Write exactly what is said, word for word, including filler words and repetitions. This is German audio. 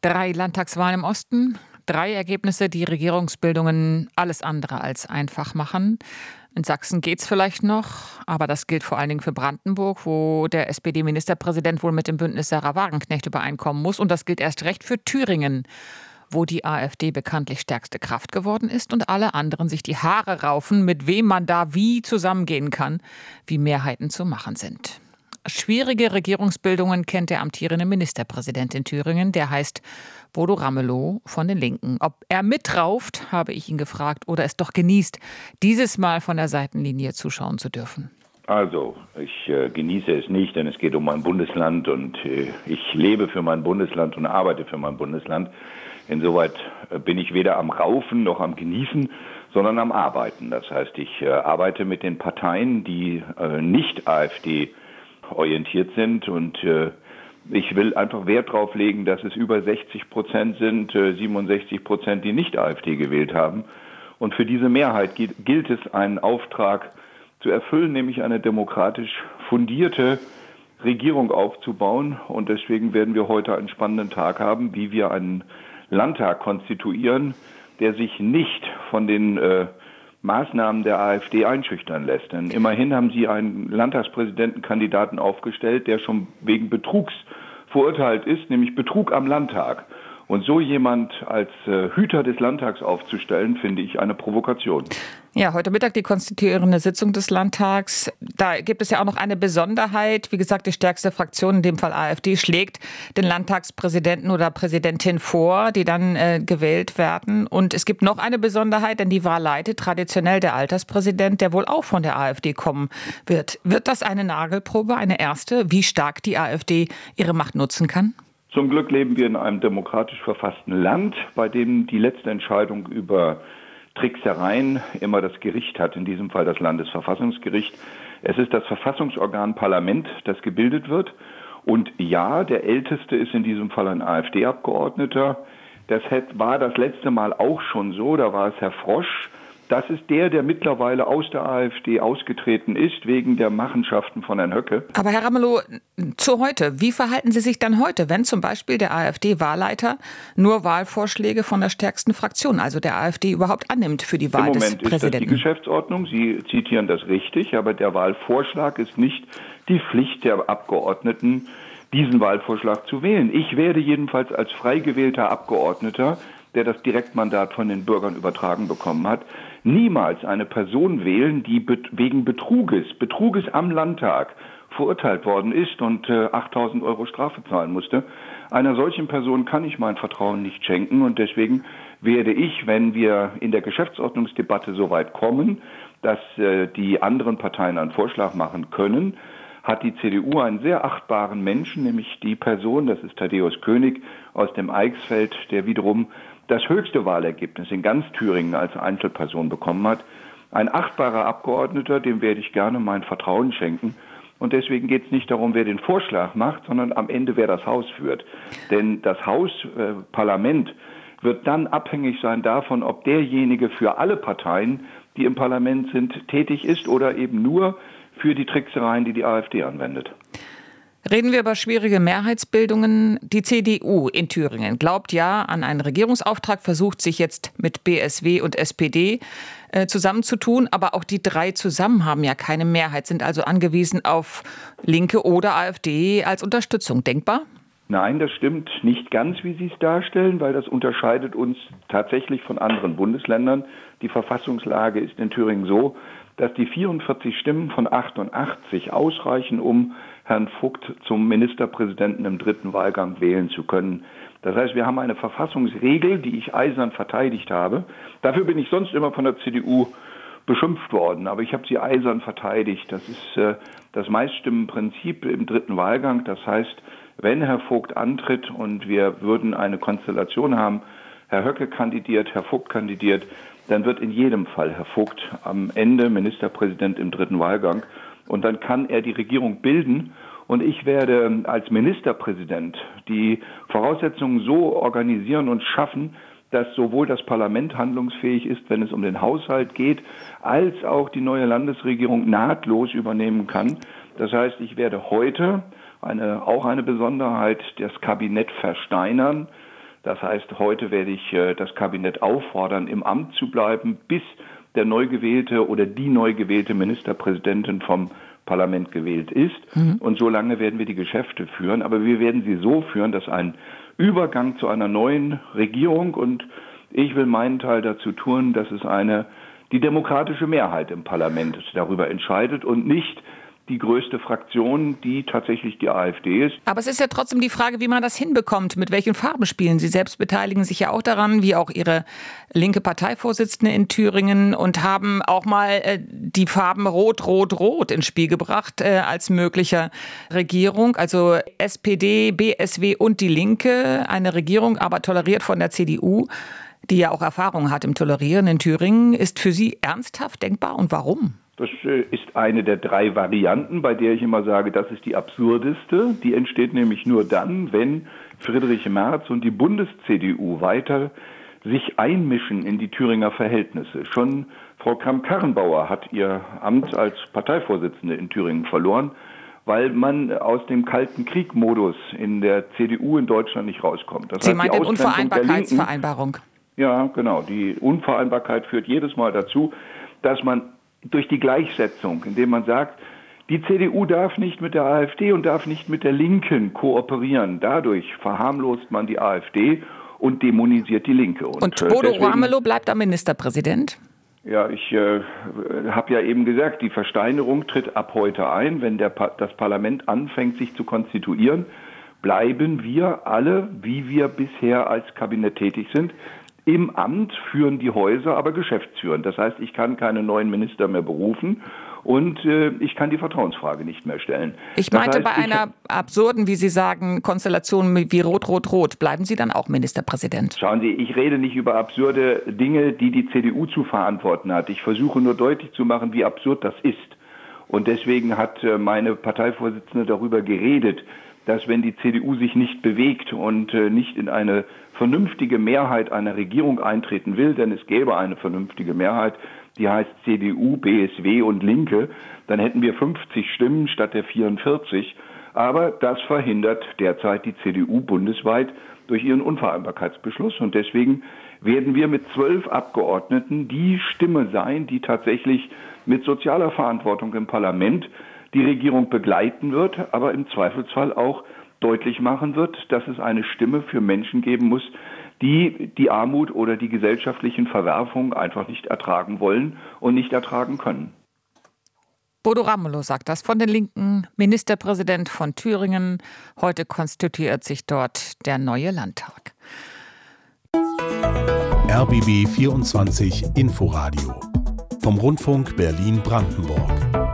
Drei Landtagswahlen im Osten, drei Ergebnisse, die Regierungsbildungen alles andere als einfach machen. In Sachsen geht's vielleicht noch, aber das gilt vor allen Dingen für Brandenburg, wo der S P D-Ministerpräsident wohl mit dem Bündnis Sahra Wagenknecht übereinkommen muss. Und das gilt erst recht für Thüringen, wo die AfD bekanntlich stärkste Kraft geworden ist und alle anderen sich die Haare raufen, mit wem man da wie zusammengehen kann, wie Mehrheiten zu machen sind. Schwierige Regierungsbildungen kennt der amtierende Ministerpräsident in Thüringen, der heißt Bodo Ramelow von den Linken. Ob er mitrauft, habe ich ihn gefragt, oder es doch genießt, dieses Mal von der Seitenlinie zuschauen zu dürfen. Also, ich äh, genieße es nicht, denn es geht um mein Bundesland und äh, ich lebe für mein Bundesland und arbeite für mein Bundesland. Insoweit äh, bin ich weder am Raufen noch am Genießen, sondern am Arbeiten. Das heißt, ich äh, arbeite mit den Parteien, die äh, nicht AfD orientiert sind, und äh, ich will einfach Wert darauf legen, dass es über sechzig Prozent sind, äh, siebenundsechzig Prozent, die nicht AfD gewählt haben. Und für diese Mehrheit gilt, gilt es, einen Auftrag zu erfüllen, nämlich eine demokratisch fundierte Regierung aufzubauen. Und deswegen werden wir heute einen spannenden Tag haben, wie wir einen Landtag konstituieren, der sich nicht von den äh, Maßnahmen der AfD einschüchtern lässt. Denn immerhin haben sie einen Landtagspräsidentenkandidaten aufgestellt, der schon wegen Betrugs verurteilt ist, nämlich Betrug am Landtag. Und so jemand als äh, Hüter des Landtags aufzustellen, finde ich eine Provokation. Ja, heute Mittag die konstituierende Sitzung des Landtags. Da gibt es ja auch noch eine Besonderheit. Wie gesagt, die stärkste Fraktion, in dem Fall AfD, schlägt den Landtagspräsidenten oder Präsidentin vor, die dann äh, gewählt werden. Und es gibt noch eine Besonderheit, denn die Wahl leitet traditionell der Alterspräsident, der wohl auch von der AfD kommen wird. Wird das eine Nagelprobe, eine erste, wie stark die AfD ihre Macht nutzen kann? Zum Glück leben wir in einem demokratisch verfassten Land, bei dem die letzte Entscheidung über Tricksereien immer das Gericht hat, in diesem Fall das Landesverfassungsgericht. Es ist das Verfassungsorgan Parlament, das gebildet wird. Und ja, der Älteste ist in diesem Fall ein AfD-Abgeordneter. Das war das letzte Mal auch schon so, da war es Herr Frosch. Das ist der, der mittlerweile aus der AfD ausgetreten ist, wegen der Machenschaften von Herrn Höcke. Aber Herr Ramelow, zu heute, wie verhalten Sie sich dann heute, wenn zum Beispiel der AfD-Wahlleiter nur Wahlvorschläge von der stärksten Fraktion, also der AfD, überhaupt annimmt für die Wahl des Präsidenten? Im Moment ist das die Geschäftsordnung, Sie zitieren das richtig, aber der Wahlvorschlag ist nicht die Pflicht der Abgeordneten, diesen Wahlvorschlag zu wählen. Ich werde jedenfalls als frei gewählter Abgeordneter, der das Direktmandat von den Bürgern übertragen bekommen hat, niemals eine Person wählen, die bet- wegen Betruges, Betruges am Landtag verurteilt worden ist und äh, achttausend Euro Strafe zahlen musste. Einer solchen Person kann ich mein Vertrauen nicht schenken, und deswegen werde ich, wenn wir in der Geschäftsordnungsdebatte so weit kommen, dass äh, die anderen Parteien einen Vorschlag machen können, hat die C D U einen sehr achtbaren Menschen, nämlich die Person, das ist Thaddäus König aus dem Eichsfeld, der wiederum das höchste Wahlergebnis in ganz Thüringen als Einzelperson bekommen hat. Ein achtbarer Abgeordneter, dem werde ich gerne mein Vertrauen schenken. Und deswegen geht es nicht darum, wer den Vorschlag macht, sondern am Ende, wer das Haus führt. Denn das Haus, äh, Parlament, wird dann abhängig sein davon, ob derjenige für alle Parteien, die im Parlament sind, tätig ist oder eben nur für die Tricksereien, die die AfD anwendet. Reden wir über schwierige Mehrheitsbildungen. Die C D U in Thüringen glaubt ja an einen Regierungsauftrag, versucht sich jetzt mit B S W und S P D äh, zusammenzutun. Aber auch die drei zusammen haben ja keine Mehrheit, sind also angewiesen auf Linke oder AfD als Unterstützung. Denkbar? Nein, das stimmt nicht ganz, wie Sie es darstellen, weil das unterscheidet uns tatsächlich von anderen Bundesländern. Die Verfassungslage ist in Thüringen so, dass die vierundvierzig Stimmen von achtundachtzig ausreichen, um Herrn Vogt zum Ministerpräsidenten im dritten Wahlgang wählen zu können. Das heißt, wir haben eine Verfassungsregel, die ich eisern verteidigt habe. Dafür bin ich sonst immer von der C D U beschimpft worden, aber ich habe sie eisern verteidigt. Das ist äh, das Meiststimmenprinzip im dritten Wahlgang. Das heißt, wenn Herr Vogt antritt und wir würden eine Konstellation haben, Herr Höcke kandidiert, Herr Vogt kandidiert, dann wird in jedem Fall Herr Vogt am Ende Ministerpräsident im dritten Wahlgang. Und dann kann er die Regierung bilden. Und ich werde als Ministerpräsident die Voraussetzungen so organisieren und schaffen, dass sowohl das Parlament handlungsfähig ist, wenn es um den Haushalt geht, als auch die neue Landesregierung nahtlos übernehmen kann. Das heißt, ich werde heute eine, auch eine Besonderheit, das Kabinett versteinern. Das heißt, heute werde ich äh, das Kabinett auffordern, im Amt zu bleiben, bis der neu gewählte oder die neu gewählte Ministerpräsidentin vom Parlament gewählt ist. Mhm. Und so lange werden wir die Geschäfte führen. Aber wir werden sie so führen, dass ein Übergang zu einer neuen Regierung, und ich will meinen Teil dazu tun, dass es eine die demokratische Mehrheit im Parlament darüber entscheidet und nicht die größte Fraktion, die tatsächlich die AfD ist. Aber es ist ja trotzdem die Frage, wie man das hinbekommt. Mit welchen Farben spielen Sie? Selbst beteiligen sich ja auch daran, wie auch Ihre linke Parteivorsitzende in Thüringen, und haben auch mal äh, die Farben Rot, Rot, Rot ins Spiel gebracht äh, als möglicher Regierung. Also S P D, B S W und die Linke, eine Regierung, aber toleriert von der C D U, die ja auch Erfahrung hat im Tolerieren in Thüringen. Ist für Sie ernsthaft denkbar, und warum? Das ist eine der drei Varianten, bei der ich immer sage, das ist die absurdeste. Die entsteht nämlich nur dann, wenn Friedrich Merz und die Bundes-C D U weiter sich einmischen in die Thüringer Verhältnisse. Schon Frau Kramp-Karrenbauer hat ihr Amt als Parteivorsitzende in Thüringen verloren, weil man aus dem Kalten Krieg-Modus in der C D U in Deutschland nicht rauskommt. Das Sie heißt, meint die Unvereinbarkeitsvereinbarung? Ja, genau. Die Unvereinbarkeit führt jedes Mal dazu, dass man durch die Gleichsetzung, indem man sagt, die C D U darf nicht mit der AfD und darf nicht mit der Linken kooperieren. Dadurch verharmlost man die AfD und dämonisiert die Linke. Und, und Bodo deswegen, Ramelow bleibt am Ministerpräsident? Ja, ich äh, habe ja eben gesagt, die Versteinerung tritt ab heute ein. Wenn der pa- das Parlament anfängt, sich zu konstituieren, bleiben wir alle, wie wir bisher als Kabinett tätig sind, im Amt, führen die Häuser, aber geschäftsführend. Das heißt, ich kann keine neuen Minister mehr berufen und äh, ich kann die Vertrauensfrage nicht mehr stellen. Ich meinte, das heißt, bei einer absurden, wie Sie sagen, Konstellation wie Rot-Rot-Rot, bleiben Sie dann auch Ministerpräsident? Schauen Sie, ich rede nicht über absurde Dinge, die die C D U zu verantworten hat. Ich versuche nur deutlich zu machen, wie absurd das ist. Und deswegen hat äh, meine Parteivorsitzende darüber geredet, dass wenn die C D U sich nicht bewegt und äh, nicht in eine vernünftige Mehrheit einer Regierung eintreten will, denn es gäbe eine vernünftige Mehrheit, die heißt C D U, B S W und Linke, dann hätten wir fünfzig Stimmen statt der vierundvierzig. Aber das verhindert derzeit die C D U bundesweit durch ihren Unvereinbarkeitsbeschluss. Und deswegen werden wir mit zwölf Abgeordneten die Stimme sein, die tatsächlich mit sozialer Verantwortung im Parlament die Regierung begleiten wird, aber im Zweifelsfall auch deutlich machen wird, dass es eine Stimme für Menschen geben muss, die die Armut oder die gesellschaftlichen Verwerfungen einfach nicht ertragen wollen und nicht ertragen können. Bodo Ramelow sagt das von den Linken, Ministerpräsident von Thüringen. Heute konstituiert sich dort der neue Landtag. R B B vierundzwanzig Inforadio vom Rundfunk Berlin-Brandenburg.